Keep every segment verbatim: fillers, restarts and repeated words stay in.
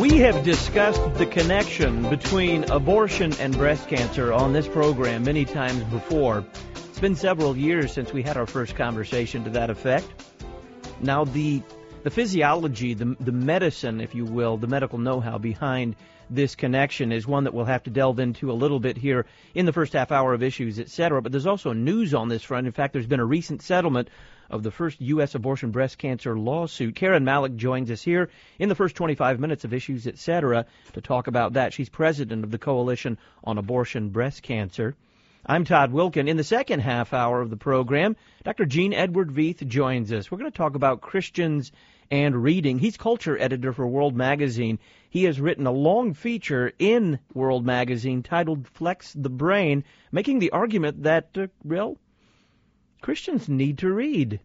We have discussed the connection between abortion and breast cancer on this program many times before. It's been several years since we had our first conversation to that effect. Now, the the physiology, the, the medicine, if you will, the medical know-how behind this connection is one that we'll have to delve into a little bit here in the first half hour of Issues, et cetera. But there's also news on this front. In fact, there's been a recent settlement of the first U S abortion breast cancer lawsuit. Karen Malik joins us here in the first twenty-five minutes of Issues, et cetera, to talk about that. She's president of the Coalition on Abortion Breast Cancer. I'm Todd Wilkin. In the second half hour of the program, Doctor Gene Edward Veith joins us. We're going to talk about Christians and reading. He's culture editor for World Magazine. He has written a long feature in World Magazine titled Flex the Brain, making the argument that, uh, well, Christians need to read.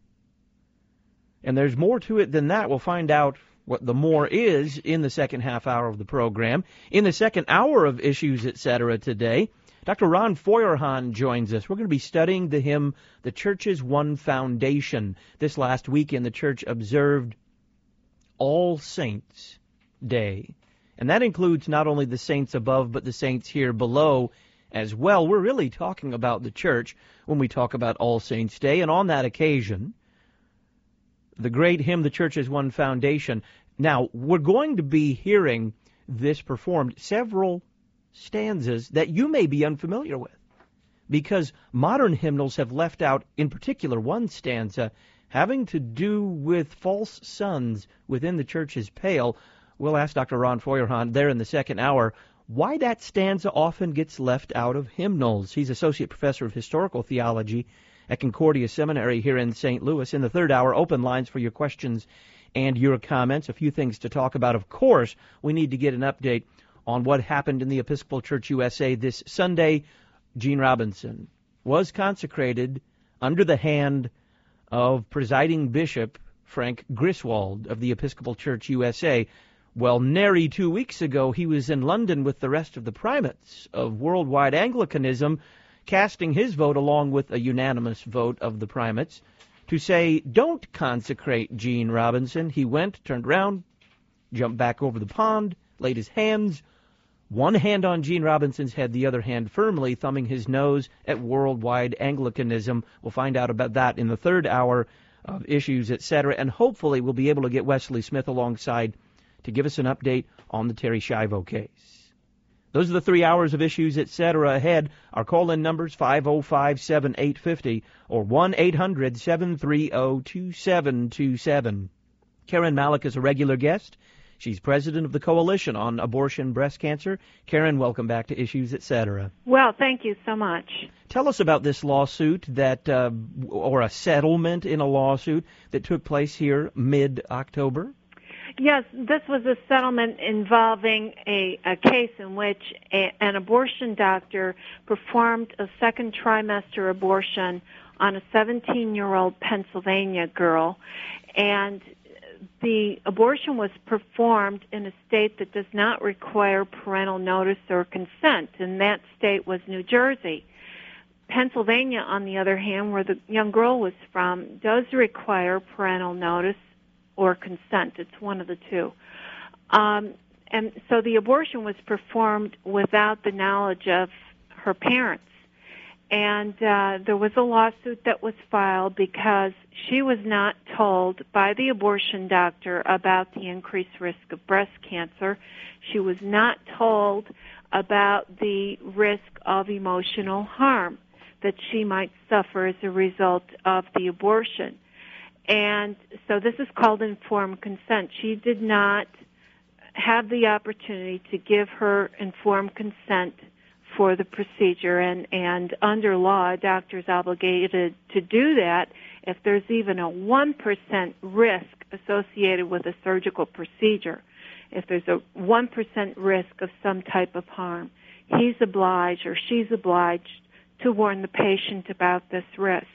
And there's more to it than that. We'll find out what the more is in the second half hour of the program. In the second hour of Issues, et cetera, today, Doctor Ron Feuerhahn joins us. We're going to be studying the hymn, The Church's One Foundation. This last weekend, the church observed All Saints' Day. And that includes not only the saints above, but the saints here below as well. We're really talking about the church when we talk about All Saints' Day. And on that occasion, the great hymn, The Church's One Foundation. Now, we're going to be hearing this performed several stanzas that you may be unfamiliar with, because modern hymnals have left out, in particular, one stanza having to do with false sons within the church's pale. We'll ask Doctor Ron Feuerhahn there in the second hour why that stanza often gets left out of hymnals. He's Associate Professor of Historical Theology at Concordia Seminary here in Saint Louis. In the third hour, open lines for your questions and your comments. A few things to talk about. Of course, we need to get an update on what happened in the Episcopal Church U S A this Sunday. Gene Robinson was consecrated under the hand of presiding Bishop Frank Griswold of the Episcopal Church U S A. Well, nary two weeks ago, he was in London with the rest of the primates of worldwide Anglicanism, casting his vote along with a unanimous vote of the primates to say, don't consecrate Gene Robinson. He went, turned around, jumped back over the pond, laid his hands, one hand on Gene Robinson's head, the other hand firmly thumbing his nose at worldwide Anglicanism. We'll find out about that in the third hour of Issues, et cetera, and hopefully we'll be able to get Wesley Smith alongside to give us an update on the Terri Schiavo case. Those are the three hours of Issues, et cetera, ahead. Our call-in numbers, five oh five, seven eight five oh or one eight hundred, seven three oh, two seven two seven. Karen Malik is a regular guest. She's president of the Coalition on Abortion Breast Cancer. Karen, welcome back to Issues, et cetera. Well, thank you so much. Tell us about this lawsuit that, uh, or a settlement in a lawsuit that took place here mid-October. Yes, this was a settlement involving a, a case in which a, an abortion doctor performed a second trimester abortion on a seventeen-year-old Pennsylvania girl, and the abortion was performed in a state that does not require parental notice or consent, and that state was New Jersey. Pennsylvania, on the other hand, where the young girl was from, does require parental notice or consent. It's one of the two. Um, and so the abortion was performed without the knowledge of her parents. And uh, there was a lawsuit that was filed because she was not told by the abortion doctor about the increased risk of breast cancer. She was not told about the risk of emotional harm that she might suffer as a result of the abortion. And so this is called informed consent. She did not have the opportunity to give her informed consent for the procedure, and, and under law, a doctor is obligated to do that if there's even a one percent risk associated with a surgical procedure. If there's a one percent risk of some type of harm, he's obliged or she's obliged to warn the patient about this risk.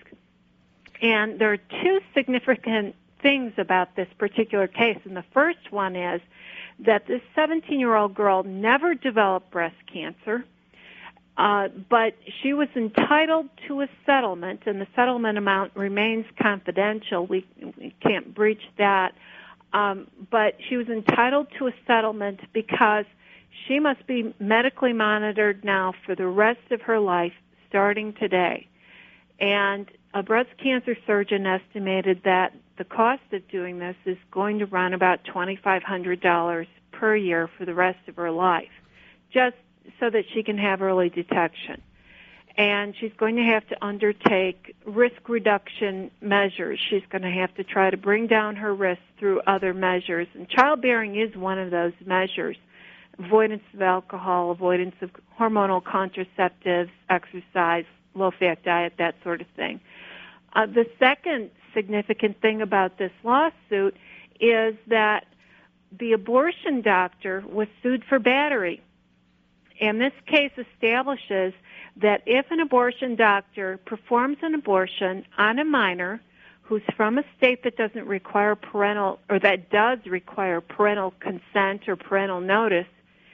And there are two significant things about this particular case, and the first one is that this seventeen-year-old girl never developed breast cancer. Uh, but she was entitled to a settlement, and the settlement amount remains confidential. We, we can't breach that. Um, but she was entitled to a settlement because she must be medically monitored now for the rest of her life, starting today. And a breast cancer surgeon estimated that the cost of doing this is going to run about twenty-five hundred dollars per year for the rest of her life, just so that she can have early detection. And she's going to have to undertake risk reduction measures. She's going to have to try to bring down her risk through other measures. And childbearing is one of those measures. Avoidance of alcohol, avoidance of hormonal contraceptives, exercise, low-fat diet, that sort of thing. Uh, the second significant thing about this lawsuit is that the abortion doctor was sued for battery. And this case establishes that if an abortion doctor performs an abortion on a minor who's from a state that doesn't require parental, or that does require parental consent or parental notice,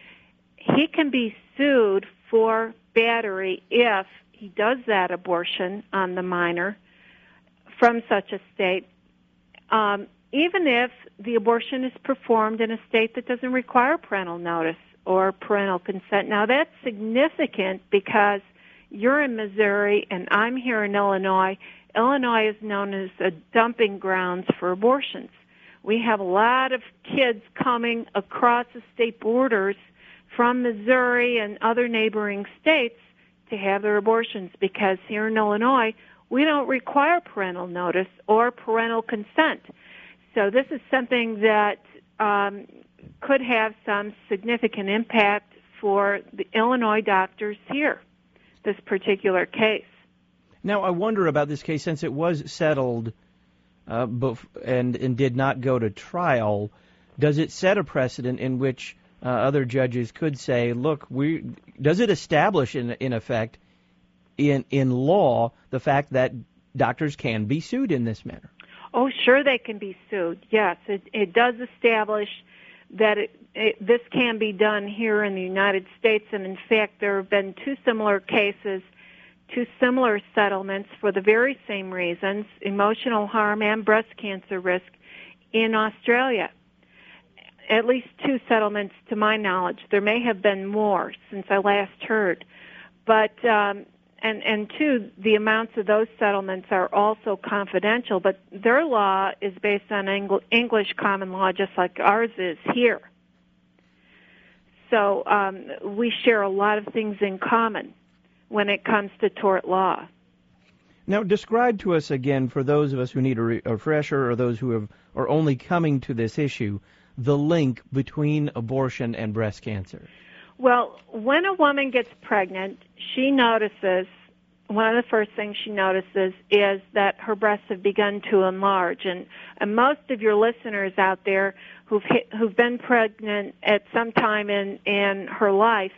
he can be sued for battery if he does that abortion on the minor from such a state, um, even if the abortion is performed in a state that doesn't require parental notice or parental consent. Now, that's significant because you're in Missouri and I'm here in Illinois. Illinois is known as a dumping grounds for abortions. We have a lot of kids coming across the state borders from Missouri and other neighboring states to have their abortions because here in Illinois, we don't require parental notice or parental consent. So this is something that um, could have some significant impact for the Illinois doctors here, this particular case. Now, I wonder about this case, since it was settled uh, bef- and, and did not go to trial, does it set a precedent in which uh, other judges could say, look, we does it establish, in, in effect, in, in law, the fact that doctors can be sued in this manner? Oh, sure they can be sued. Yes, it, it does establish that it, it, this can be done here in the United States, and in fact there have been two similar cases, two similar settlements for the very same reasons, emotional harm and breast cancer risk, in Australia. At least two settlements to my knowledge. There may have been more since I last heard. But, um, and, and two, the amounts of those settlements are also confidential, but their law is based on Engl- English common law just like ours is here. So um, we share a lot of things in common when it comes to tort law. Now, describe to us again, for those of us who need a, re- a refresher or those who have, are only coming to this issue, the link between abortion and breast cancer. Well, when a woman gets pregnant, she notices, one of the first things she notices is that her breasts have begun to enlarge. And, and most of your listeners out there who've hit, who've been pregnant at some time in, in her life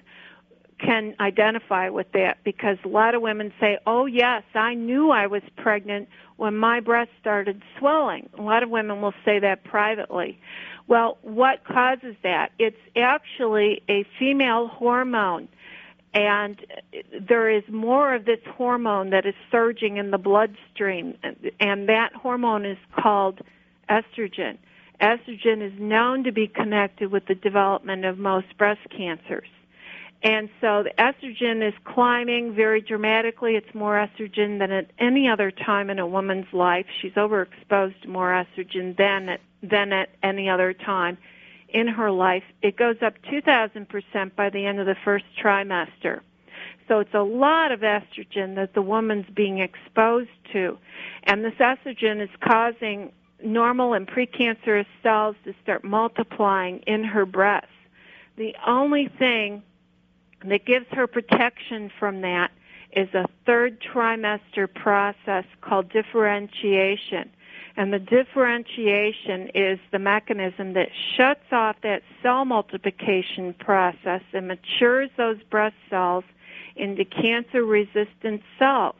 can identify with that, because a lot of women say, oh, yes, I knew I was pregnant when my breasts started swelling. A lot of women will say that privately. Well, what causes that? It's actually a female hormone, and there is more of this hormone that is surging in the bloodstream, and that hormone is called estrogen. Estrogen is known to be connected with the development of most breast cancers. And so the estrogen is climbing very dramatically. It's more estrogen than at any other time in a woman's life. She's overexposed to more estrogen than at, than at any other time in her life. It goes up two thousand percent by the end of the first trimester. So it's a lot of estrogen that the woman's being exposed to. And this estrogen is causing normal and precancerous cells to start multiplying in her breasts. The only thing that gives her protection from that is a third trimester process called differentiation. And the differentiation is the mechanism that shuts off that cell multiplication process and matures those breast cells into cancer-resistant cells,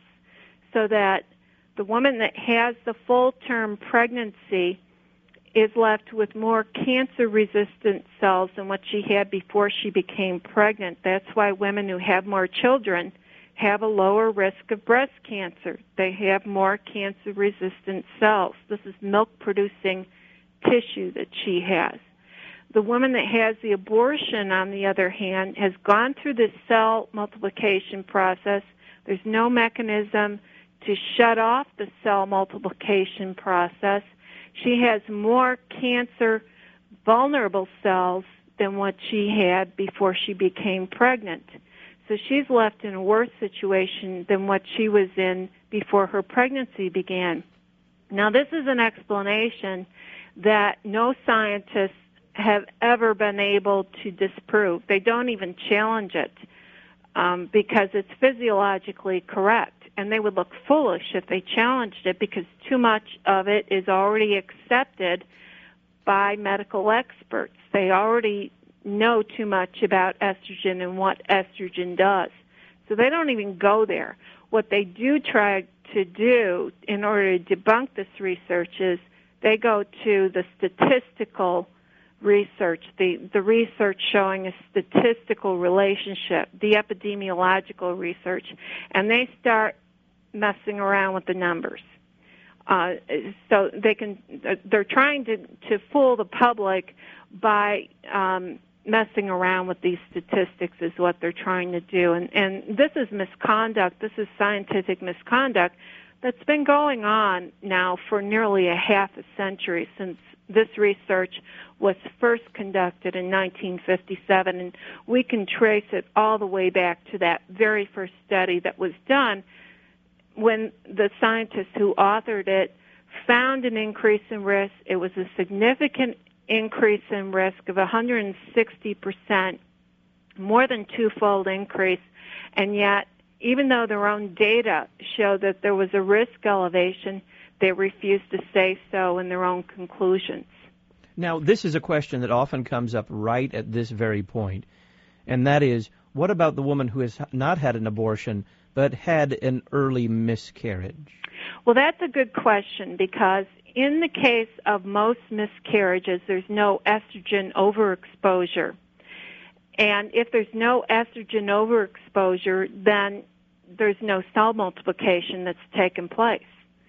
so that the woman that has the full-term pregnancy is left with more cancer-resistant cells than what she had before she became pregnant. That's why women who have more children have a lower risk of breast cancer. They have more cancer-resistant cells. This is milk-producing tissue that she has. The woman that has the abortion, on the other hand, has gone through this cell multiplication process. There's no mechanism to shut off the cell multiplication process. She has more cancer vulnerable cells than what she had before she became pregnant. So she's left in a worse situation than what she was in before her pregnancy began. Now, this is an explanation that no scientists have ever been able to disprove. They don't even challenge it um, because it's physiologically correct. And they would look foolish if they challenged it because too much of it is already accepted by medical experts. They already know too much about estrogen and what estrogen does. So they don't even go there. What they do try to do in order to debunk this research is they go to the statistical research, the, the research showing a statistical relationship, the epidemiological research, and they start messing around with the numbers. Uh, so they can, they're trying to, to fool the public by um, messing around with these statistics is what they're trying to do. And, and this is misconduct. This is scientific misconduct that's been going on now for nearly a half a century since this research was first conducted in nineteen fifty-seven, and we can trace it all the way back to that very first study that was done when the scientists who authored it found an increase in risk. It was a significant increase in risk of one hundred sixty percent, more than twofold increase, and yet even though their own data showed that there was a risk elevation, they refused to say so in their own conclusions. Now, this is a question that often comes up right at this very point, and that is, what about the woman who has not had an abortion but had an early miscarriage? Well, that's a good question because in the case of most miscarriages, there's no estrogen overexposure. And if there's no estrogen overexposure, then there's no cell multiplication that's taken place.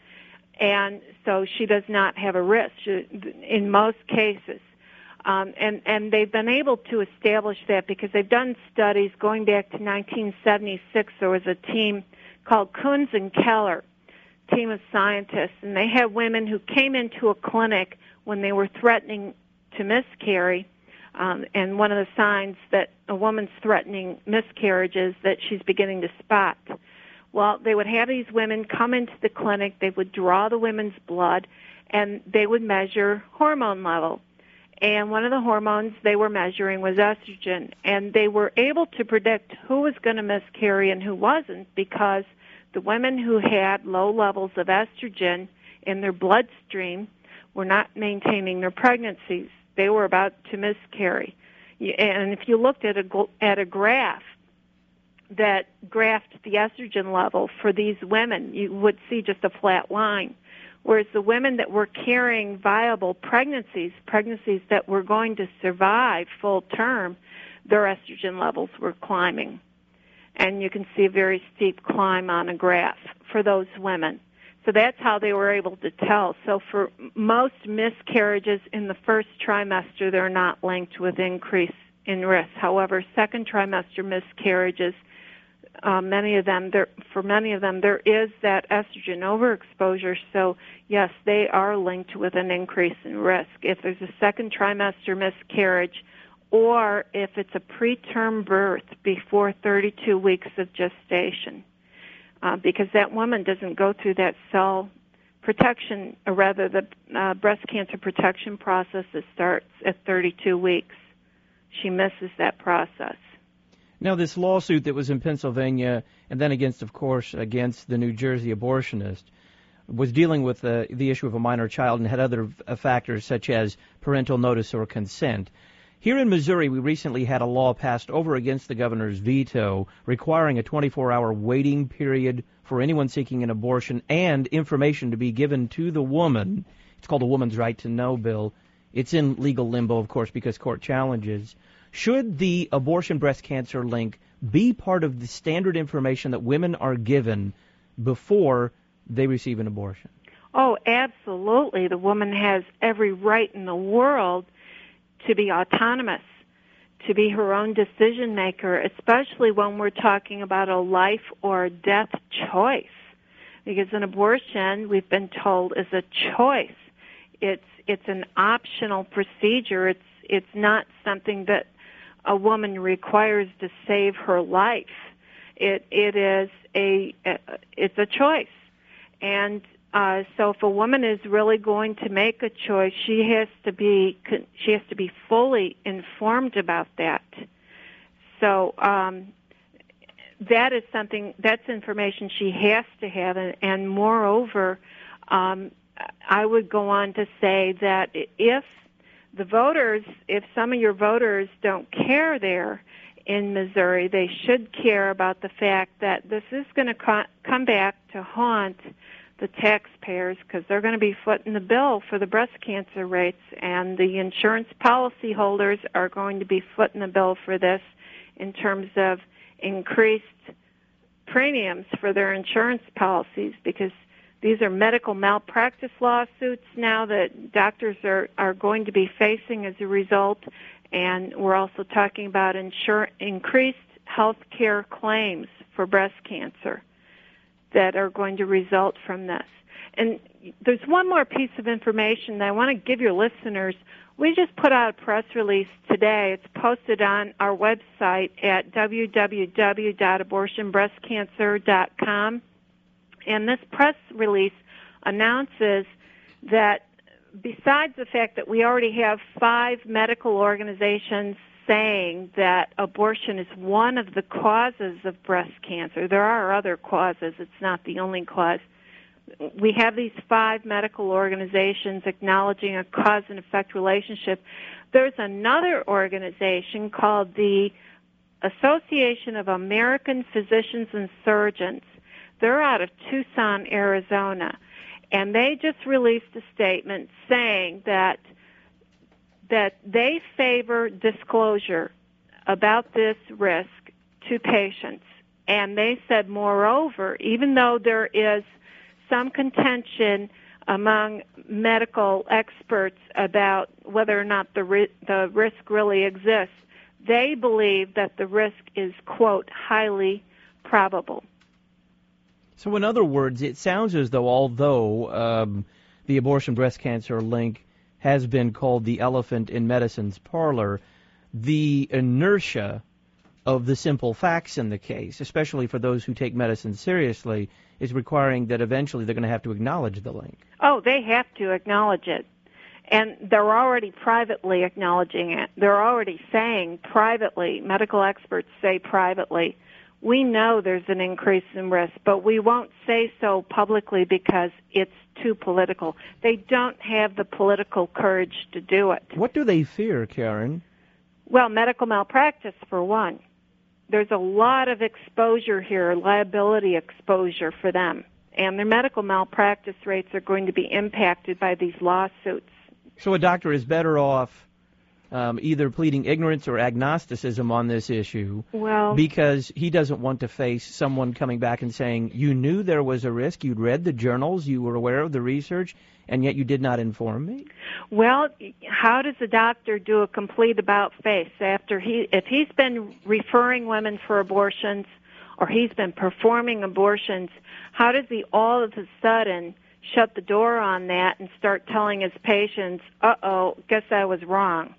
And so she does not have a risk in most cases. Um, and, and they've been able to establish that because they've done studies going back to nineteen seventy-six. There was a team called Coons and Keller, team of scientists, and they had women who came into a clinic when they were threatening to miscarry. Um, and one of the signs that a woman's threatening miscarriage is that she's beginning to spot. Well, they would have these women come into the clinic, they would draw the women's blood, and they would measure hormone level. And one of the hormones they were measuring was estrogen. And they were able to predict who was going to miscarry and who wasn't because the women who had low levels of estrogen in their bloodstream were not maintaining their pregnancies. They were about to miscarry. And if you looked at a, at a graph that graphed the estrogen level for these women, you would see just a flat line. Whereas the women that were carrying viable pregnancies, pregnancies that were going to survive full term, their estrogen levels were climbing. And you can see a very steep climb on a graph for those women. So that's how they were able to tell. So for most miscarriages in the first trimester, they're not linked with increase in risk. However, second trimester miscarriages, uh, many of them, there, for many of them, there is that estrogen overexposure. So yes, they are linked with an increase in risk. If there's a second trimester miscarriage, or if it's a preterm birth before thirty-two weeks of gestation. Uh, because that woman doesn't go through that cell protection, or rather the uh, breast cancer protection process that starts at thirty-two weeks. She misses that process. Now, this lawsuit that was in Pennsylvania, and then against, of course, against the New Jersey abortionist, was dealing with uh, the issue of a minor child and had other uh, factors such as parental notice or consent. Here in Missouri, we recently had a law passed over against the governor's veto requiring a twenty-four hour waiting period for anyone seeking an abortion and information to be given to the woman. It's called a Woman's Right to Know bill. It's in legal limbo, of course, because court challenges. Should the abortion breast cancer link be part of the standard information that women are given before they receive an abortion? Oh, absolutely. The woman has every right in the world to be autonomous, to be her own decision maker, especially when we're talking about a life or death choice. Because an abortion, we've been told, is a choice. It's it's an optional procedure. It's it's not something that a woman requires to save her life. It it is a it's a choice, and uh, so if a woman is really going to make a choice, she has to be she has to be fully informed about that. So um, that is something that's information she has to have, and, and moreover, um, I would go on to say that if the voters, if some of your voters don't care there in Missouri, they should care about the fact that this is going to co- come back to haunt the taxpayers, because they're going to be footing the bill for the breast cancer rates, and the insurance policy holders are going to be footing the bill for this in terms of increased premiums for their insurance policies, because these are medical malpractice lawsuits now that doctors are, are going to be facing as a result, and we're also talking about insure, increased health care claims for breast cancer that are going to result from this. And there's one more piece of information that I want to give your listeners. We just put out a press release today. It's posted on our website at w w w dot abortion breast cancer dot com. And this press release announces that besides the fact that we already have five medical organizations saying that abortion is one of the causes of breast cancer, there are other causes, it's not the only cause. We have these five medical organizations acknowledging a cause and effect relationship. There's another organization called the Association of American Physicians and Surgeons. They're out of Tucson, Arizona, and they just released a statement saying that that they favor disclosure about this risk to patients. And they said, moreover, even though there is some contention among medical experts about whether or not the ri- the risk really exists, they believe that the risk is, quote, highly probable. So in other words, it sounds as though although um, the abortion breast cancer link has been called the elephant in medicine's parlor, the inertia of the simple facts in the case, especially for those who take medicine seriously, is requiring that eventually they're going to have to acknowledge the link. Oh, they have to acknowledge it. And they're already privately acknowledging it. They're already saying privately, medical experts say privately, we know there's an increase in risk, but we won't say so publicly because it's too political. They don't have the political courage to do it. What do they fear, Karen? Well, medical malpractice, for one. There's a lot of exposure here, liability exposure for them, and their medical malpractice rates are going to be impacted by these lawsuits. So a doctor is better off Um, either pleading ignorance or agnosticism on this issue, well, because he doesn't want to face someone coming back and saying, you knew there was a risk, you'd read the journals, you were aware of the research, and yet you did not inform me? Well, how does a doctor do a complete about-face after he, if he's been referring women for abortions or he's been performing abortions, how does he all of a sudden shut the door on that and start telling his patients, uh-oh, guess I was wrong?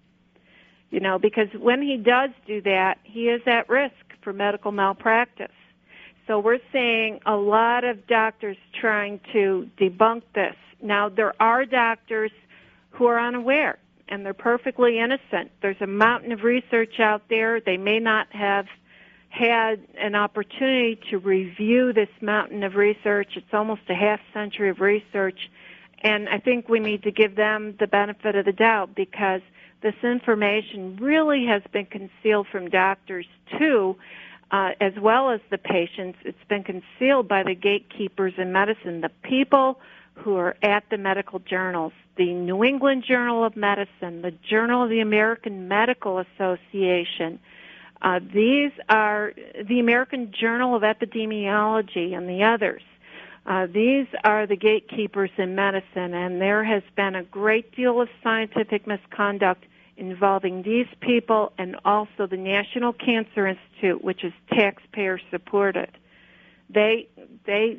You know, because when he does do that, he is at risk for medical malpractice. So we're seeing a lot of doctors trying to debunk this. Now, there are doctors who are unaware, and they're perfectly innocent. There's a mountain of research out there. They may not have had an opportunity to review this mountain of research. It's almost a half century of research, and I think we need to give them the benefit of the doubt, because this information really has been concealed from doctors, too, uh, as well as the patients. It's been concealed by the gatekeepers in medicine, the people who are at the medical journals, the New England Journal of Medicine, the Journal of the American Medical Association. Uh, these are the American Journal of Epidemiology and the others. Uh, these are the gatekeepers in medicine, and there has been a great deal of scientific misconduct involving these people and also the National Cancer Institute, which is taxpayer supported. They they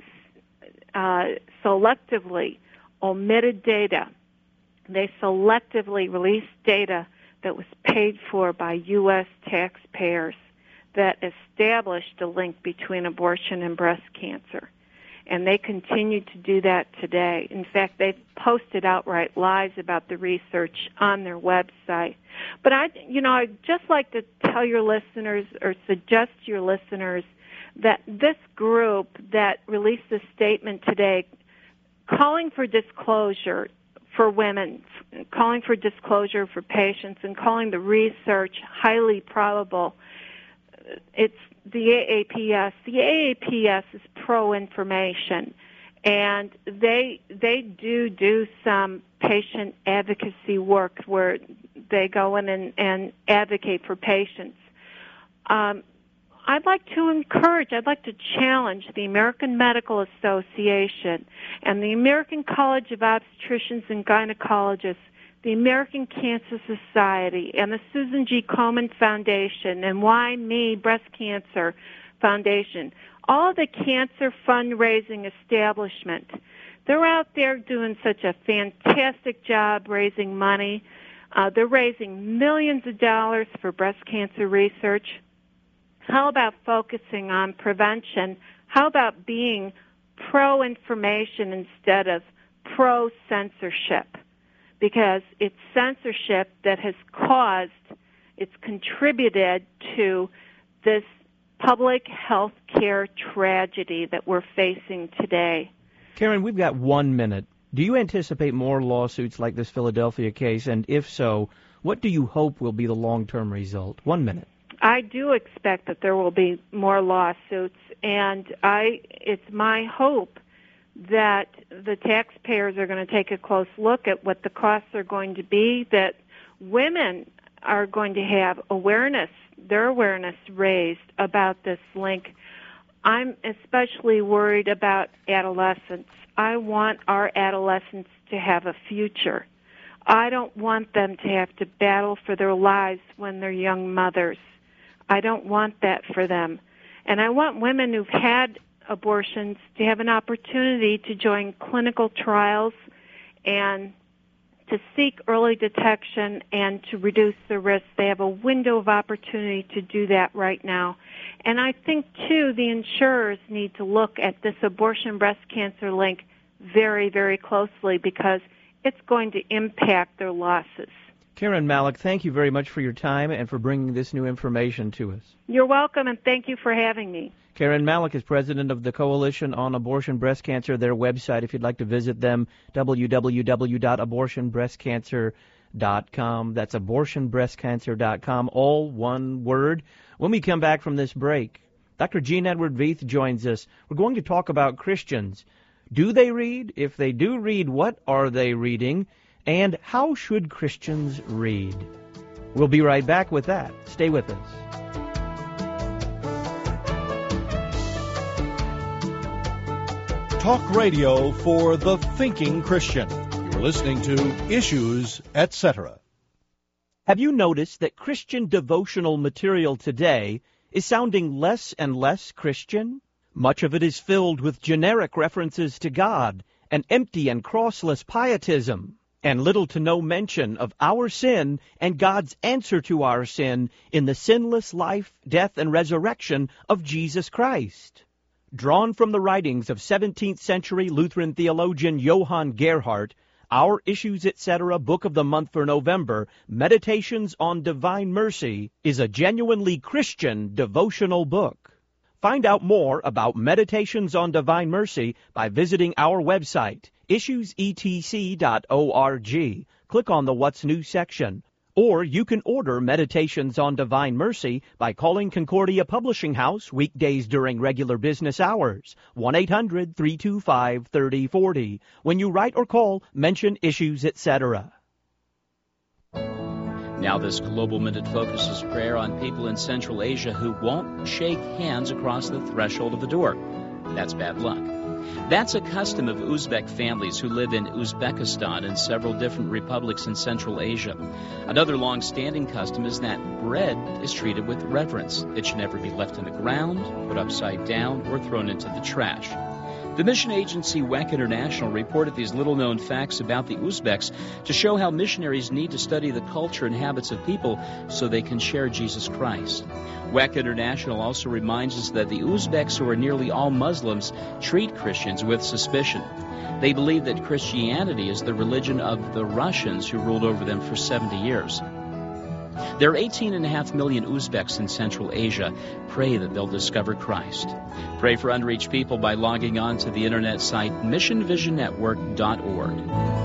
uh, selectively omitted data. They selectively released data that was paid for by U S taxpayers that established a link between abortion and breast cancer. And they continue to do that today. In fact, they've posted outright lies about the research on their website. But I, you know, I'd just like to tell your listeners or suggest to your listeners that this group that released a statement today calling for disclosure for women, calling for disclosure for patients, and calling the research highly probable, it's the A A P S. The A A P S is pro-information, and they they do do some patient advocacy work where they go in and, and advocate for patients. Um, I'd like to encourage, I'd like to challenge the American Medical Association and the American College of Obstetricians and Gynecologists, the American Cancer Society, and the Susan G. Komen Foundation, and Why Me Breast Cancer Foundation, all the cancer fundraising establishment. They're out there doing such a fantastic job raising money. Uh, they're raising millions of dollars for breast cancer research. How about focusing on prevention? How about being pro-information instead of pro-censorship? Because it's censorship that has caused, it's contributed to this public health care tragedy that we're facing today. Karen, we've got one minute. Do you anticipate more lawsuits like this Philadelphia case? And if so, what do you hope will be the long-term result? One minute. I do expect that there will be more lawsuits, and I it's my hope that the taxpayers are going to take a close look at what the costs are going to be, that women are going to have awareness, their awareness raised about this link. I'm especially worried about adolescents. I want our adolescents to have a future. I don't want them to have to battle for their lives when they're young mothers. I don't want that for them. And I want women who've had abortions to have an opportunity to join clinical trials and to seek early detection and to reduce the risk. They have a window of opportunity to do that right now. And I think, too, the insurers need to look at this abortion breast cancer link very, very closely because it's going to impact their losses. Karen Malik, thank you very much for your time and for bringing this new information to us. You're welcome, and thank you for having me. Karen Malik is president of the Coalition on Abortion Breast Cancer. Their website, if you'd like to visit them, w w w dot abortion breast cancer dot com. That's abortion breast cancer dot com, all one word. When we come back from this break, Doctor Jean Edward Veith joins us. We're going to talk about Christians. Do they read? If they do read, what are they reading? And how should Christians read? We'll be right back with that. Stay with us. Talk radio for the thinking Christian. You're listening to Issues, et cetera. Have you noticed that Christian devotional material today is sounding less and less Christian? Much of it is filled with generic references to God and empty and crossless pietism, and little to no mention of our sin and God's answer to our sin in the sinless life, death, and resurrection of Jesus Christ. Drawn from the writings of seventeenth century Lutheran theologian Johann Gerhardt, our Issues, et cetera book of the month for November, Meditations on Divine Mercy, is a genuinely Christian devotional book. Find out more about Meditations on Divine Mercy by visiting our website, issues e t c dot org. Click on the What's New section. Or you can order Meditations on Divine Mercy by calling Concordia Publishing House weekdays during regular business hours, one eight hundred three two five three oh four oh. When you write or call, mention Issues, et cetera. Now this Global Minute focuses prayer on people in Central Asia who won't shake hands across the threshold of the door. That's bad luck. That's a custom of Uzbek families who live in Uzbekistan and several different republics in Central Asia. Another long-standing custom is that bread is treated with reverence. It should never be left on the ground, put upside down, or thrown into the trash. The mission agency W E C International reported these little-known facts about the Uzbeks to show how missionaries need to study the culture and habits of people so they can share Jesus Christ. W E C International also reminds us that the Uzbeks, who are nearly all Muslims, treat Christians with suspicion. They believe that Christianity is the religion of the Russians who ruled over them for seventy years. There are eighteen point five million Uzbeks in Central Asia. Pray that they'll discover Christ. Pray for unreached people by logging on to the internet site mission vision network dot org.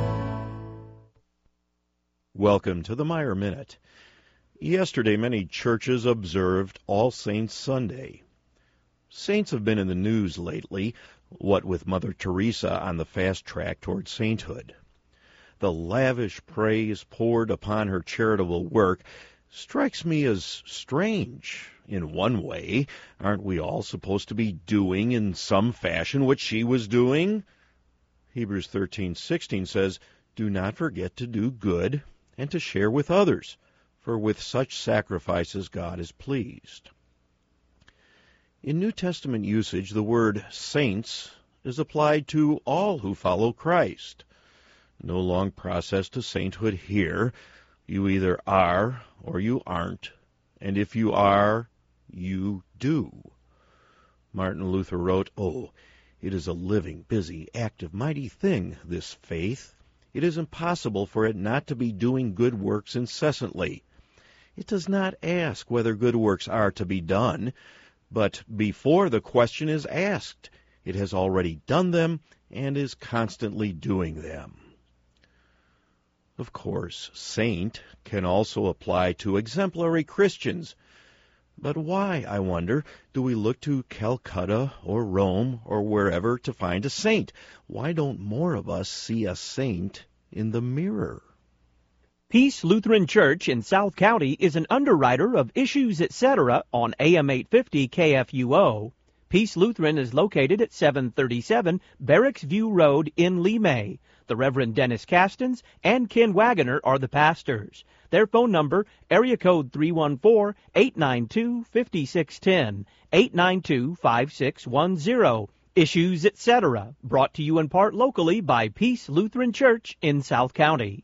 Welcome to the Meyer Minute. Yesterday, many churches observed All Saints Sunday. Saints have been in the news lately, what with Mother Teresa on the fast track toward sainthood. The lavish praise poured upon her charitable work strikes me as strange. In one way, aren't we all supposed to be doing in some fashion what she was doing? Hebrews thirteen sixteen says, "Do not forget to do good and to share with others, for with such sacrifices God is pleased." In New Testament usage, the word saints is applied to all who follow Christ. No long process to sainthood here. You either are or you aren't, and if you are, you do. Martin Luther wrote, "Oh, it is a living, busy, active, mighty thing, this faith. It is impossible for it not to be doing good works incessantly. It does not ask whether good works are to be done, but before the question is asked, it has already done them and is constantly doing them." Of course, saint can also apply to exemplary Christians. But why, I wonder, do we look to Calcutta or Rome or wherever to find a saint? Why don't more of us see a saint in the mirror? Peace Lutheran Church in South County is an underwriter of Issues Etc. on A M eight fifty K F U O. Peace Lutheran is located at seven thirty-seven Barracks View Road in Lemay. The Reverend Dennis Castens and Ken Wagoner are the pastors. Their phone number, area code three one four, eight nine two, five six one zero, eight nine two, five six one zero. Issues Etc. Brought to you in part locally by Peace Lutheran Church in South County.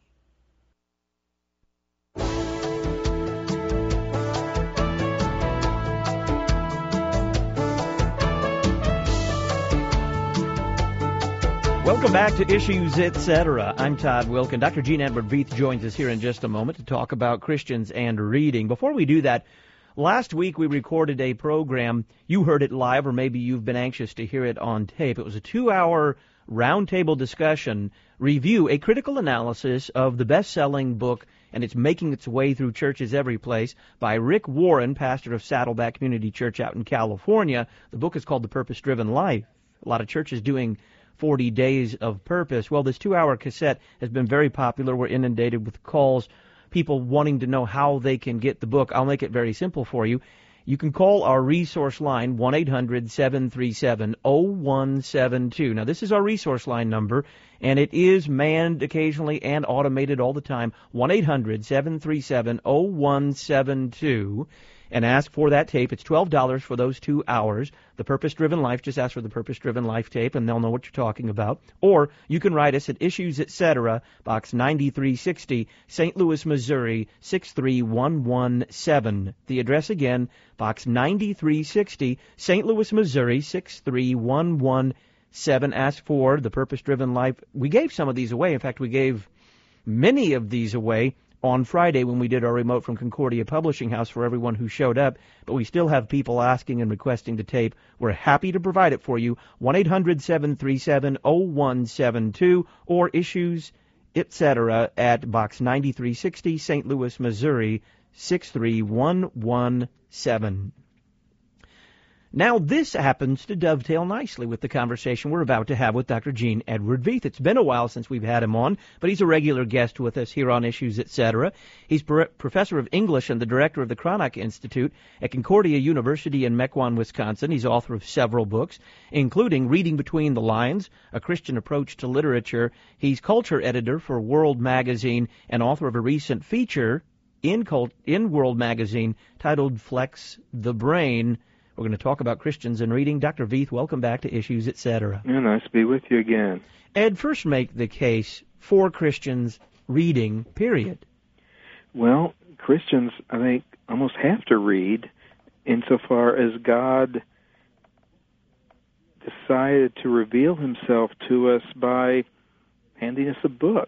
Welcome back to Issues Etc. I'm Todd Wilkin. Doctor Gene Edward Veith joins us here in just a moment to talk about Christians and reading. Before we do that, last week we recorded a program. You heard it live, or maybe you've been anxious to hear it on tape. It was a two-hour roundtable discussion, review, a critical analysis of the best-selling book, and it's making its way through churches every place, by Rick Warren, pastor of Saddleback Community Church out in California. The book is called The Purpose-Driven Life. A lot of churches doing forty days of purpose. Well, this two-hour cassette has been very popular. We're inundated with calls, people wanting to know how they can get the book. I'll make it very simple for you. You can call our resource line, one eight hundred, seven three seven, zero one seven two. Now, this is our resource line number, and it is manned occasionally and automated all the time, one eight hundred, seven three seven, zero one seven two. And ask for that tape. It's twelve dollars for those two hours. The Purpose-Driven Life, just ask for the Purpose-Driven Life tape, and they'll know what you're talking about. Or you can write us at Issues Etc., Box ninety-three sixty, Saint Louis, Missouri, six three one one seven. The address again, Box ninety-three sixty, Saint Louis, Missouri, six three one one seven. Ask for the Purpose-Driven Life. We gave some of these away. In fact, we gave many of these away on Friday when we did our remote from Concordia Publishing House for everyone who showed up, but we still have people asking and requesting the tape. We're happy to provide it for you. one eight hundred, seven three seven, zero one seven two or Issues Etc. at Box ninety-three sixty, Saint Louis, Missouri, six three one one seven. Now, this happens to dovetail nicely with the conversation we're about to have with Doctor Gene Edward Veith. It's been a while since we've had him on, but he's a regular guest with us here on Issues, et cetera. He's pro- professor of English and the director of the Cranach Institute at Concordia University in Mequon, Wisconsin. He's author of several books, including Reading Between the Lines, A Christian Approach to Literature. He's culture editor for World Magazine and author of a recent feature in, cult- in World Magazine titled Flex the Brain. We're going to talk about Christians and reading. Doctor Veith, welcome back to Issues, et cetera. Yeah, nice to be with you again. Ed, first make the case for Christians reading, period. Well, Christians, I think, almost have to read insofar as God decided to reveal himself to us by handing us a book.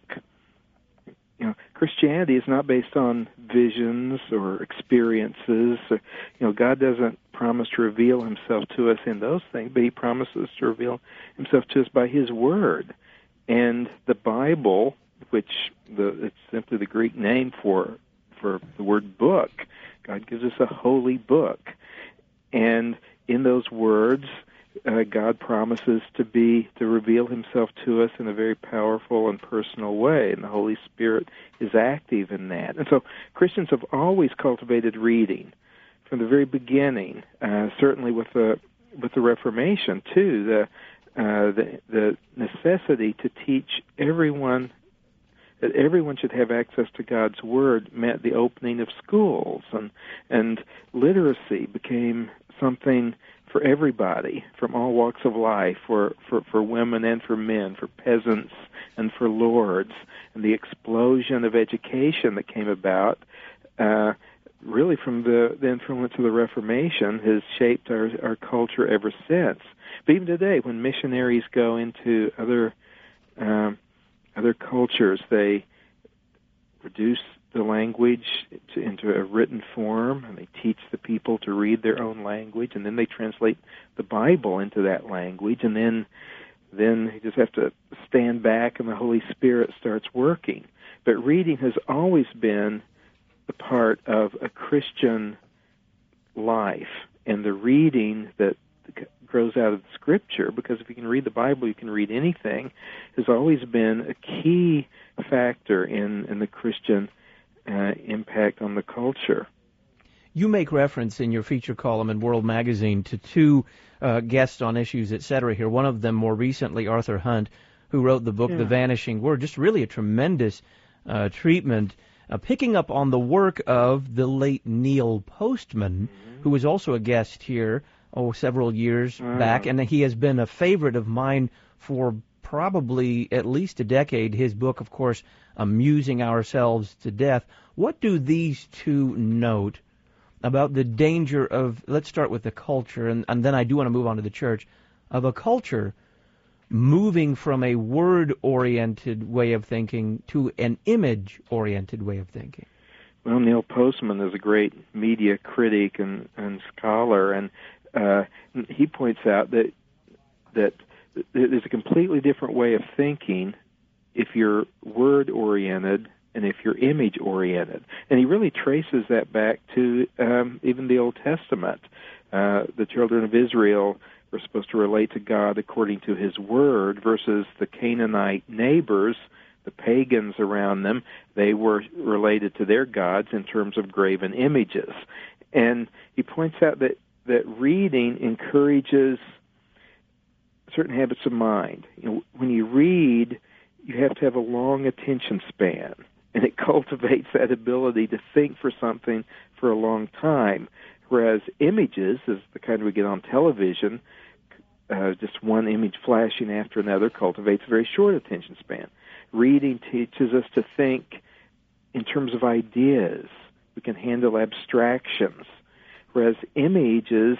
You know, Christianity is not based on visions or experiences. Or, you know, God doesn't promise to reveal himself to us in those things, but he promises to reveal himself to us by his word. And the Bible, which the, it's simply the Greek name for for the word book, God gives us a holy book. And in those words, Uh, God promises to be to reveal himself to us in a very powerful and personal way, and the Holy Spirit is active in that. And so Christians have always cultivated reading from the very beginning, uh, certainly with the with the Reformation too. The uh, the the necessity to teach everyone that everyone should have access to God's Word meant the opening of schools, and and literacy became something for everybody from all walks of life, for, for, for women and for men, for peasants and for lords. And the explosion of education that came about, uh, really from the, the influence of the Reformation, has shaped our, our culture ever since. But even today, when missionaries go into other um, other cultures, they reduce the language to, into a written form, and they teach the people to read their own language, and then they translate the Bible into that language, and then then you just have to stand back and the Holy Spirit starts working. But reading has always been a part of a Christian life, and the reading that grows out of the Scripture, because if you can read the Bible, you can read anything, has always been a key factor in, in the Christian Uh, impact on the culture. You make reference in your feature column in World Magazine to two uh, guests on Issues, et cetera here. One of them more recently, Arthur Hunt, who wrote the book, yeah. The Vanishing Word. Just really a tremendous uh, treatment, uh, picking up on the work of the late Neil Postman, mm-hmm. who was also a guest here oh, several years uh. back, and he has been a favorite of mine for probably at least a decade. His book, of course, Amusing Ourselves to Death. What do these two note about the danger of, let's start with the culture, and, and then I do want to move on to the church, of a culture moving from a word-oriented way of thinking to an image-oriented way of thinking? Well, Neil Postman is a great media critic and, and scholar, and uh, he points out that that there's a completely different way of thinking if you're word-oriented and if you're image-oriented. And he really traces that back to um, even the Old Testament. Uh, the children of Israel were supposed to relate to God according to his word versus the Canaanite neighbors, the pagans around them. They were related to their gods in terms of graven images. And he points out that, that reading encourages certain habits of mind. You know, when you read, you have to have a long attention span, and it cultivates that ability to think for something for a long time, whereas images, is the kind we get on television, uh, just one image flashing after another, cultivates a very short attention span. Reading teaches us to think in terms of ideas. We can handle abstractions, whereas images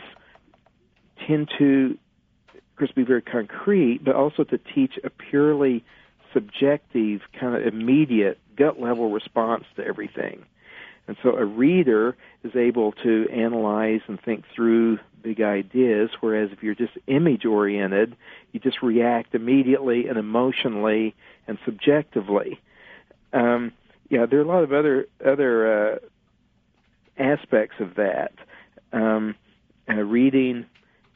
tend to, of course, be very concrete, but also to teach a purely subjective, kind of immediate, gut-level response to everything. And so a reader is able to analyze and think through big ideas, whereas if you're just image-oriented, you just react immediately and emotionally and subjectively. Um, yeah, there are a lot of other other uh, aspects of that. Um, uh, reading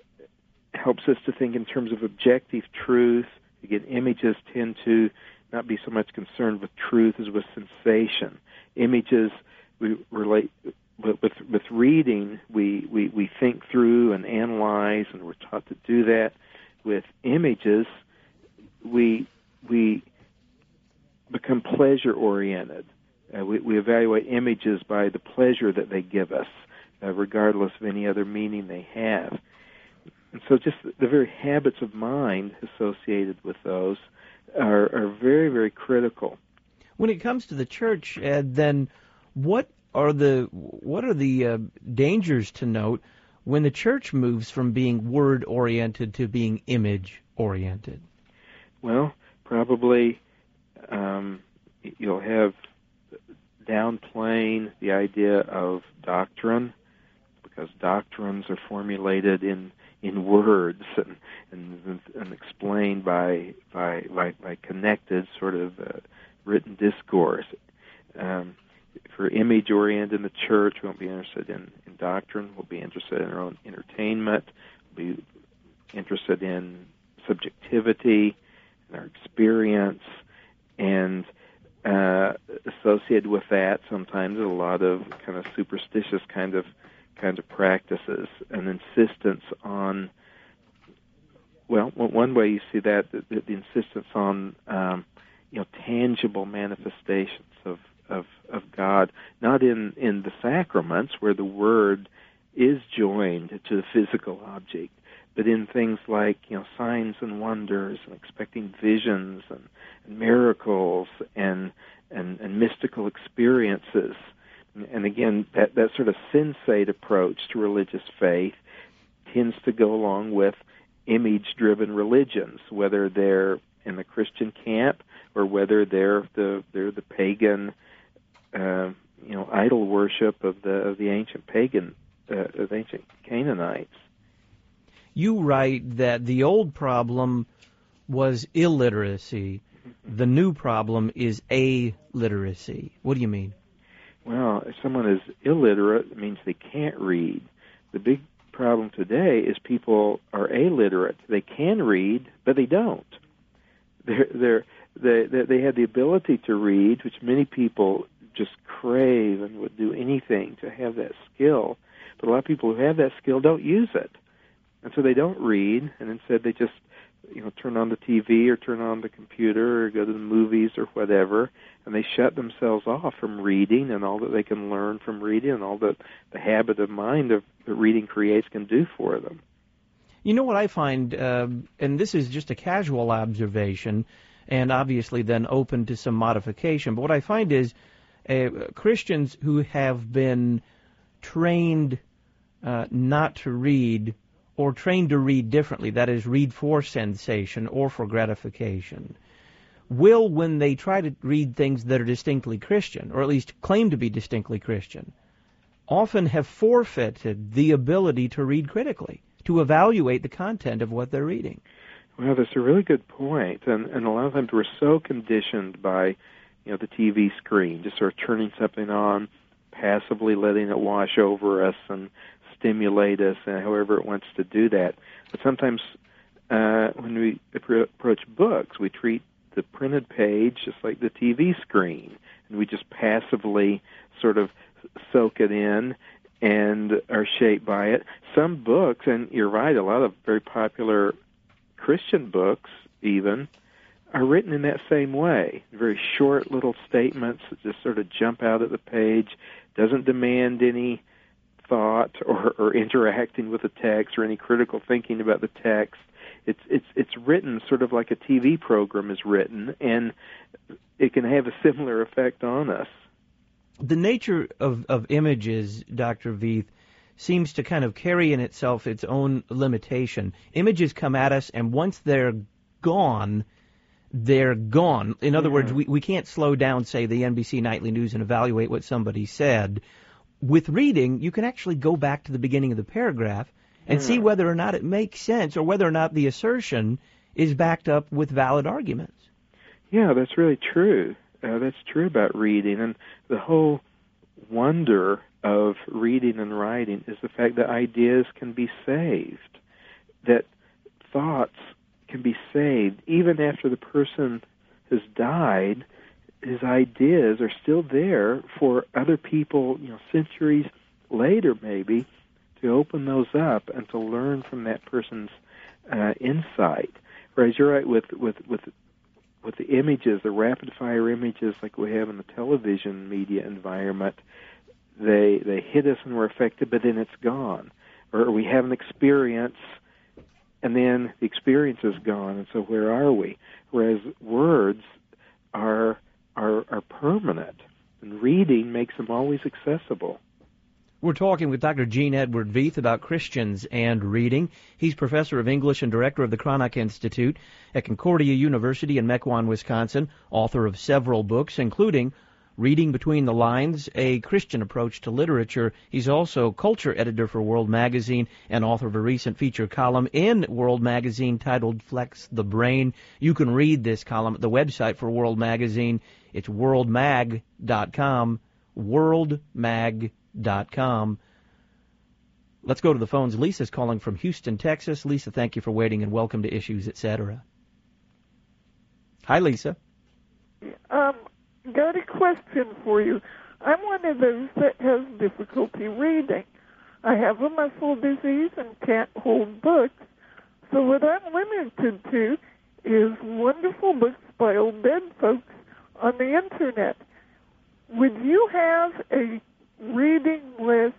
helps us to think in terms of objective truth. Again, images tend to not be so much concerned with truth as with sensation. Images, we relate with with, with reading. We, we we think through and analyze, and we're taught to do that. With images, we we become pleasure oriented. Uh, we, we evaluate images by the pleasure that they give us, uh, regardless of any other meaning they have. And so just the very habits of mind associated with those are, are very, very critical. When it comes to the church, Ed, then what are the what are the uh, dangers to note when the church moves from being word-oriented to being image-oriented? Well, probably um, you'll have downplaying the idea of doctrine, because doctrines are formulated in, in words and, and and explained by by by, by connected sort of uh, written discourse. Um, for image-oriented in the church, we won't be interested in, in doctrine. We'll be interested in our own entertainment. We'll be interested in subjectivity and our experience, and uh, associated with that sometimes a lot of kind of superstitious kind of kind of practices, an insistence on, well, one way you see that, the, the insistence on um, you know, tangible manifestations of, of, of God, not in, in the sacraments where the Word is joined to the physical object, but in things like, you know, signs and wonders, and expecting visions and, and miracles and, and and mystical experiences. And again, that, that sort of sensate approach to religious faith tends to go along with image-driven religions, whether they're in the Christian camp or whether they're the they're the pagan, uh, you know, idol worship of the of the ancient pagan uh, of ancient Canaanites. You write that the old problem was illiteracy. The new problem is a-literacy. What do you mean? Well, if someone is illiterate, it means they can't read. The big problem today is people are illiterate. They can read, but they don't. They're, they're, they they they have the ability to read, which many people just crave and would do anything to have that skill. But a lot of people who have that skill don't use it. And so they don't read, and instead they just, you know, turn on the T V or turn on the computer or go to the movies or whatever, and they shut themselves off from reading and all that they can learn from reading and all that the habit of mind of that reading creates can do for them. You know what I find, uh, and this is just a casual observation, and obviously then open to some modification, but what I find is uh, Christians who have been trained uh, not to read or trained to read differently, that is, read for sensation or for gratification, will, when they try to read things that are distinctly Christian, or at least claim to be distinctly Christian, often have forfeited the ability to read critically, to evaluate the content of what they're reading. Well, that's a really good point, and, and a lot of times we're so conditioned by, you know, the T V screen, just sort of turning something on, passively letting it wash over us and stimulate us, and however it wants to do that. But sometimes uh, when we approach books, we treat the printed page just like the T V screen, and we just passively sort of soak it in and are shaped by it. Some books, and you're right, a lot of very popular Christian books even, are written in that same way. Very short little statements that just sort of jump out at the page, doesn't demand any thought or, or interacting with the text or any critical thinking about the text. It's it's it's written sort of like a T V program is written, and it can have a similar effect on us. The nature of, of images, Doctor Veith, seems to kind of carry in itself its own limitation. Images come at us, and once they're gone, they're gone. In other mm-hmm. words, we, we can't slow down, say, the N B C Nightly News and evaluate what somebody said. With reading, you can actually go back to the beginning of the paragraph and mm. see whether or not it makes sense or whether or not the assertion is backed up with valid arguments. Yeah, that's really true. Uh, that's true about reading. And the whole wonder of reading and writing is the fact that ideas can be saved, that thoughts can be saved. Even after the person has died, his ideas are still there for other people, you know, centuries later maybe, to open those up and to learn from that person's uh, insight. Whereas you're right with, with, with, with the images, the rapid-fire images like we have in the television media environment, they they hit us and we're affected, but then it's gone. Or we have an experience, and then the experience is gone, and so where are we? Whereas words are are are permanent, and reading makes them always accessible. We're talking with Doctor Gene Edward Veith about Christians and reading. He's professor of English and director of the Cranach Institute at Concordia University in Mequon, Wisconsin, author of several books, including Reading Between the Lines, A Christian Approach to Literature. He's also culture editor for World Magazine and author of a recent feature column in World Magazine titled Flex the Brain. You can read this column at the website for World Magazine. It's world mag dot com, world mag dot com. Let's go to the phones. Lisa's calling from Houston, Texas. Lisa, thank you for waiting and welcome to Issues, et cetera. Hi, Lisa. Um, got a question for you. I'm one of those that has difficulty reading. I have a muscle disease and can't hold books. So what I'm limited to is wonderful books by old dead folks on the Internet. Would you have a reading list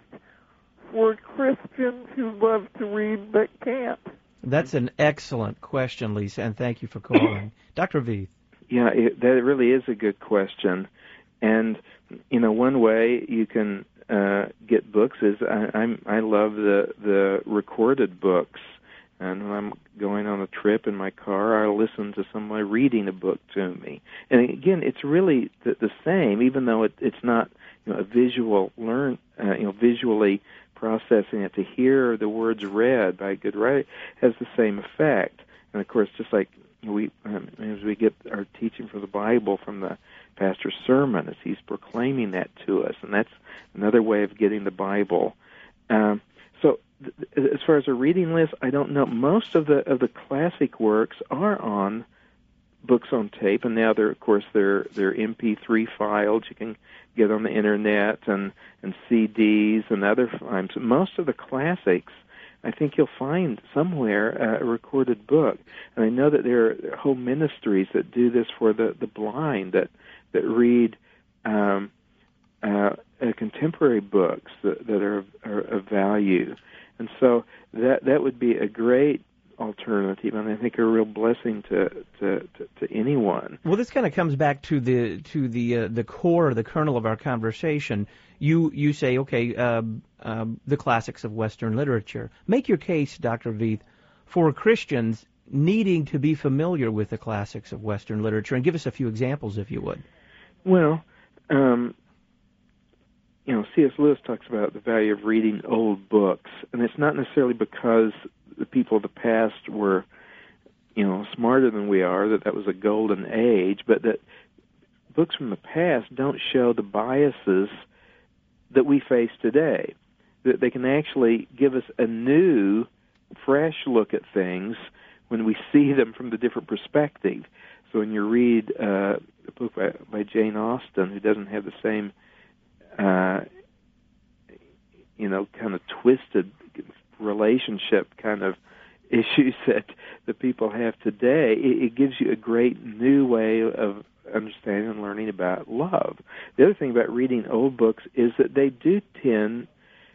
for Christians who love to read but can't? That's an excellent question, Lisa, and thank you for calling. Doctor Veith. Yeah, it, that really is a good question. And, you know, one way you can uh, get books is I, I'm, I love the, the recorded books. And when I'm going on a trip in my car, I'll listen to somebody reading a book to me. And again, it's really the, the same, even though it, it's not, you know, a visual learn, uh, you know, visually processing it. To hear the words read by a good writer has the same effect. And of course, just like we, um, as we get our teaching from the Bible from the pastor's sermon, as he's proclaiming that to us, and that's another way of getting the Bible. Um, so, th- as far as a reading list, I don't know. Most of the of the classic works are on books on tape, and now they're, of course, they're they're M P three files you can get on the internet, and and C Ds and other files. Most of the classics, I think you'll find somewhere uh, a recorded book. And I know that there are whole ministries that do this for the, the blind, that that read um, uh, uh, contemporary books that, that are, are of value. And so that that would be a great alternative, and I think a real blessing to to, to, to anyone. Well, this kind of comes back to the to the uh, the core, the kernel of our conversation. You you say, okay, uh, uh, the classics of Western literature. Make your case, Doctor Veith, for Christians needing to be familiar with the classics of Western literature, and give us a few examples, if you would. Well, um, you know, C S Lewis talks about the value of reading old books, and it's not necessarily because the people of the past were, you know, smarter than we are, that that was a golden age, but that books from the past don't show the biases that we face today. That they can actually give us a new, fresh look at things when we see them from the different perspective. So when you read uh, a book by, by Jane Austen, who doesn't have the same, uh, you know, kind of twisted relationship kind of issues that the people have today, it, it gives you a great new way of understanding and learning about love. The other thing about reading old books is that they do tend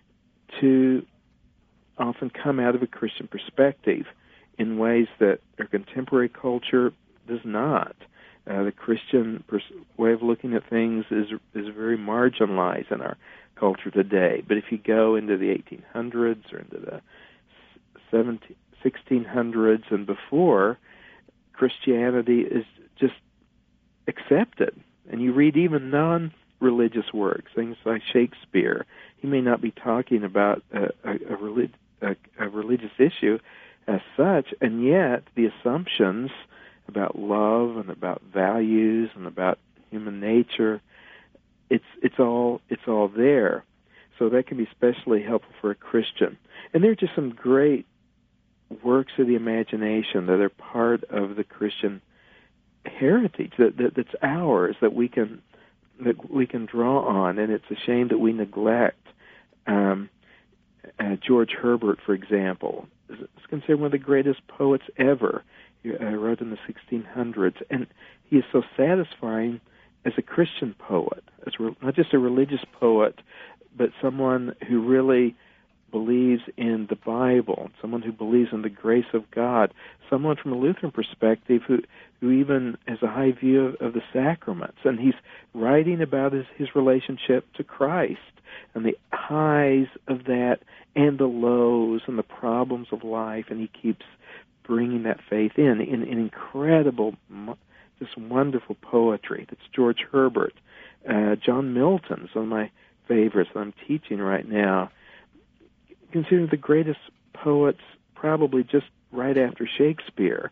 to often come out of a Christian perspective in ways that our contemporary culture does not. Uh, the Christian pers- way of looking at things is is very marginalized in our culture today. But if you go into the eighteen hundreds or into the seventeen, sixteen hundreds and before, Christianity is just accepted. And you read even non-religious works, things like Shakespeare. He may not be talking about a, a, a, relig- a, a religious issue as such, and yet the assumptions about love and about values and about human nature, it's it's all it's all there. So that can be especially helpful for a Christian. And there are just some great works of the imagination that are part of the Christian heritage that, that that's ours, that we can that we can draw on, and it's a shame that we neglect. Um, uh, George Herbert, for example, is considered one of the greatest poets ever. He uh, wrote in the sixteen hundreds, and he is so satisfying as a Christian poet, as re- not just a religious poet, but someone who really believes in the Bible, someone who believes in the grace of God, someone from a Lutheran perspective who, who even has a high view of, of the sacraments. And he's writing about his, his relationship to Christ and the highs of that and the lows and the problems of life, and he keeps bringing that faith in, in, in incredible, just wonderful poetry. That's George Herbert. Uh, John Milton's one of my favorites that I'm teaching right now. Considered the greatest poets probably just right after Shakespeare.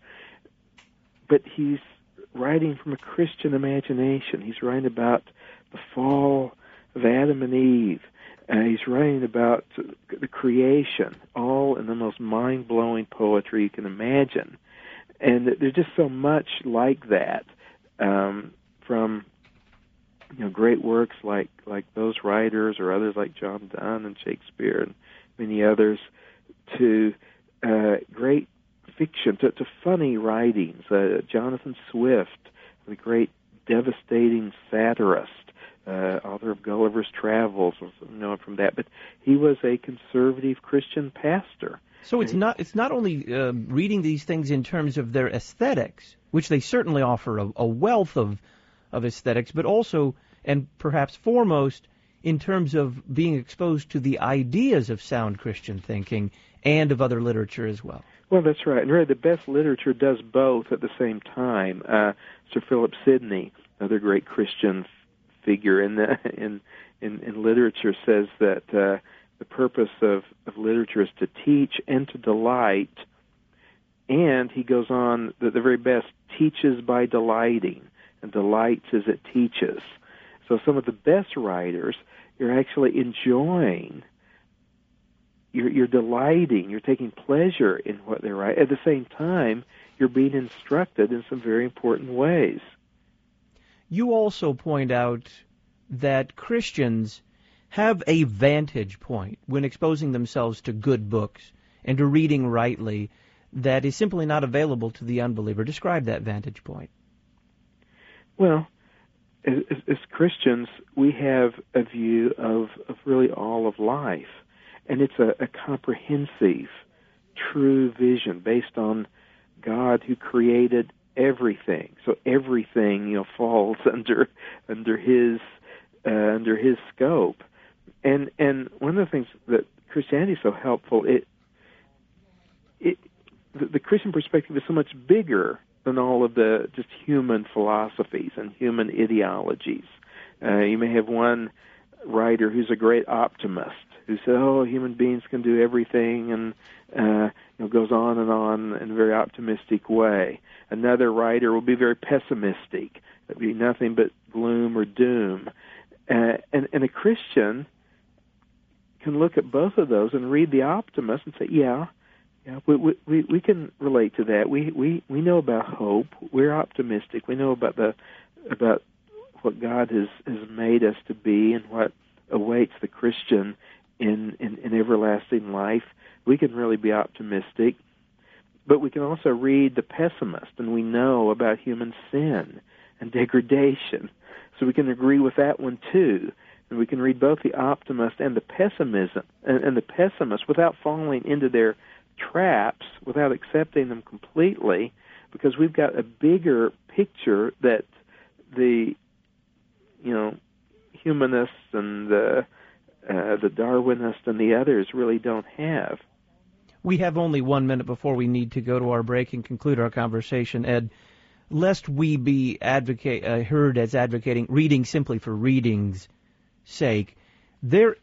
But he's writing from a Christian imagination. He's writing about the fall of Adam and Eve. Uh, he's writing about the creation, all in the most mind-blowing poetry you can imagine. And there's just so much like that um, from you know great works like, like those writers or others like John Donne and Shakespeare and many others, to uh, great fiction, to, to funny writings. Uh, Jonathan Swift, the great devastating satirist, uh, author of Gulliver's Travels, was known from that. But he was a conservative Christian pastor. So it's not it's not only uh, reading these things in terms of their aesthetics, which they certainly offer a, a wealth of of aesthetics, but also, and perhaps foremost, in terms of being exposed to the ideas of sound Christian thinking and of other literature as well. Well, that's right. And really, the best literature does both at the same time. Uh, Sir Philip Sidney, another great Christian figure in the, in, in in literature, says that uh, the purpose of, of literature is to teach and to delight. And he goes on that the very best teaches by delighting, and delights as it teaches. So some of the best writers, you're actually enjoying, you're, you're delighting, you're taking pleasure in what they write. At the same time, you're being instructed in some very important ways. You also point out that Christians have a vantage point when exposing themselves to good books and to reading rightly that is simply not available to the unbeliever. Describe that vantage point. Well, As, as Christians, we have a view of, of really all of life, and it's a, a comprehensive, true vision based on God who created everything. So everything, you know, falls under under His uh, under His scope. And and one of the things that Christianity is so helpful, it it the, the Christian perspective is so much bigger than all of the just human philosophies and human ideologies. Uh, you may have one writer who's a great optimist who says, "Oh, human beings can do everything," and uh, you know, goes on and on in a very optimistic way. Another writer will be very pessimistic. It'll be nothing but gloom or doom. Uh, and, and a Christian can look at both of those and read the optimist and say, "Yeah." Yeah, we, we we can relate to that. We we we know about hope. We're optimistic. We know about the about what God has, has made us to be and what awaits the Christian in, in, in everlasting life. We can really be optimistic, but we can also read the pessimist, and we know about human sin and degradation. So we can agree with that one too. And we can read both the optimist and the pessimism and, and the pessimist without falling into their traps, without accepting them completely, because we've got a bigger picture that the you know humanists and the uh, the Darwinists and the others really don't have. We have only one minute before we need to go to our break and conclude our conversation, Ed. Lest we be advocate uh, heard as advocating reading simply for reading's sake, there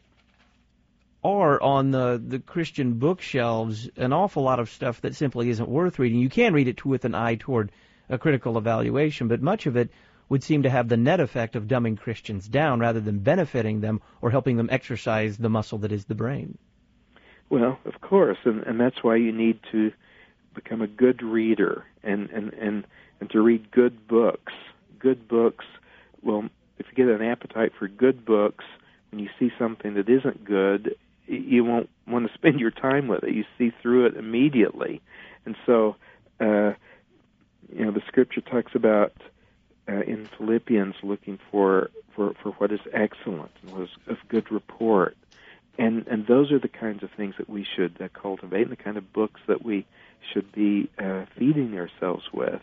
are on the, the Christian bookshelves an awful lot of stuff that simply isn't worth reading. You can read it with an eye toward a critical evaluation, but much of it would seem to have the net effect of dumbing Christians down rather than benefiting them or helping them exercise the muscle that is the brain. Well, of course, and, and that's why you need to become a good reader and, and, and, and to read good books. Good books, well, if you get an appetite for good books, when you see something that isn't good, you won't want to spend your time with it. You see through it immediately. And so, uh, you know, the Scripture talks about uh, in Philippians looking for, for, for what is excellent and what is of good report. And and those are the kinds of things that we should uh, cultivate, and the kind of books that we should be uh, feeding ourselves with.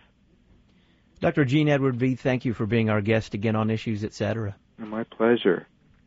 Doctor Gene Edward Veith, thank you for being our guest again on Issues, et cetera. My pleasure.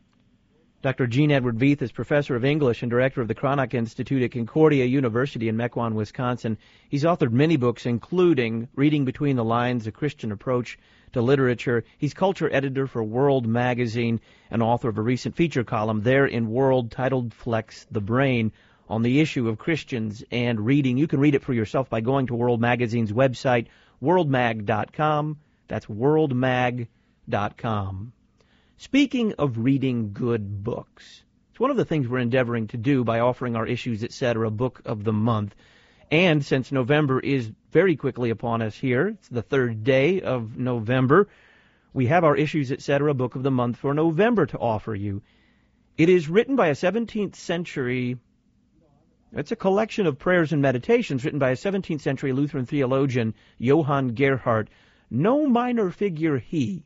Doctor Gene Edward Veith is professor of English and director of the Cranach Institute at Concordia University in Mequon, Wisconsin. He's authored many books, including Reading Between the Lines, A Christian Approach to Literature. He's culture editor for World Magazine and author of a recent feature column there in World titled Flex the Brain on the issue of Christians and reading. You can read it for yourself by going to World Magazine's website, world mag dot com. That's world mag dot com. Speaking of reading good books, it's one of the things we're endeavoring to do by offering our Issues, et cetera, Book of the Month. And since November is very quickly upon us here, it's the third day of November, we have our Issues, et cetera, Book of the Month for November to offer you. It is written by a seventeenth century, it's a collection of prayers and meditations written by a seventeenth century Lutheran theologian, Johann Gerhardt. No minor figure he.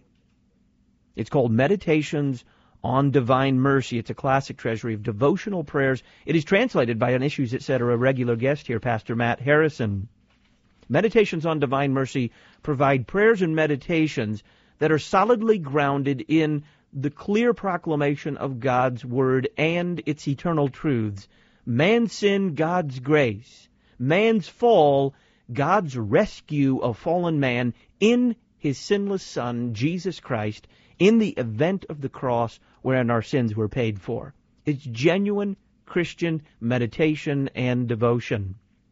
It's called Meditations on Divine Mercy. It's a classic treasury of devotional prayers. It is translated by an Issues, et cetera, regular guest here, Pastor Matt Harrison. Meditations on Divine Mercy provide prayers and meditations that are solidly grounded in the clear proclamation of God's Word and its eternal truths. Man's sin, God's grace. Man's fall, God's rescue of fallen man in His sinless Son, Jesus Christ, in the event of the cross wherein our sins were paid for. It's genuine Christian meditation and devotion.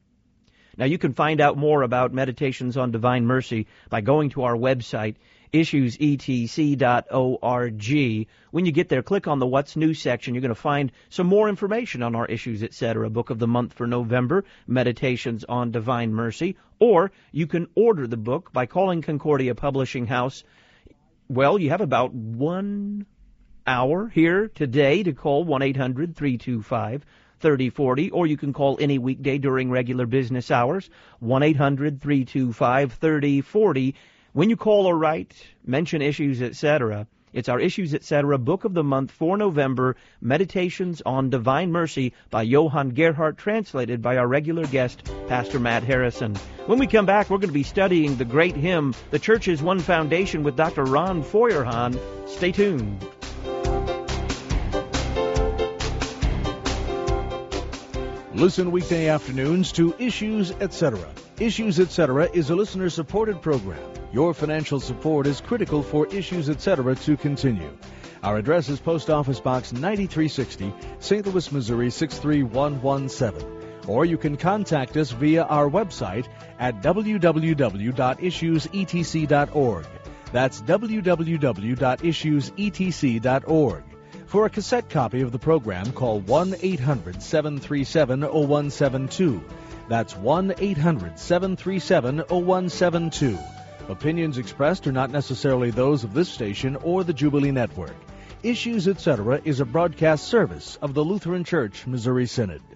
Now, you can find out more about Meditations on Divine Mercy by going to our website, issues e t c dot org. When you get there, click on the What's New section. You're going to find some more information on our Issues, et cetera, Book of the Month for November, Meditations on Divine Mercy. Or you can order the book by calling Concordia Publishing House. Well, you have about one hour here today to call one eight hundred three two five thirty forty, or you can call any weekday during regular business hours, one eight hundred three two five thirty forty. When you call or write, mention Issues, et cetera. It's our Issues, et cetera, Book of the Month for November, Meditations on Divine Mercy by Johann Gerhardt, translated by our regular guest, Pastor Matt Harrison. When we come back, we're going to be studying the great hymn, The Church is One Foundation, with Doctor Ron Feuerhahn. Stay tuned. Listen weekday afternoons to Issues, et cetera. Issues, et cetera is a listener-supported program. Your financial support is critical for Issues, et cetera to continue. Our address is Post Office Box ninety-three sixty, Saint Louis, Missouri six three one one seven. Or you can contact us via our website at w w w dot issues e t c dot org. That's w w w dot issues e t c dot org. For a cassette copy of the program, call one eight hundred seven three seven oh one seven two. That's one eight hundred seven three seven oh one seven two. Opinions expressed are not necessarily those of this station or the Jubilee Network. Issues, et cetera is a broadcast service of the Lutheran Church Missouri Synod.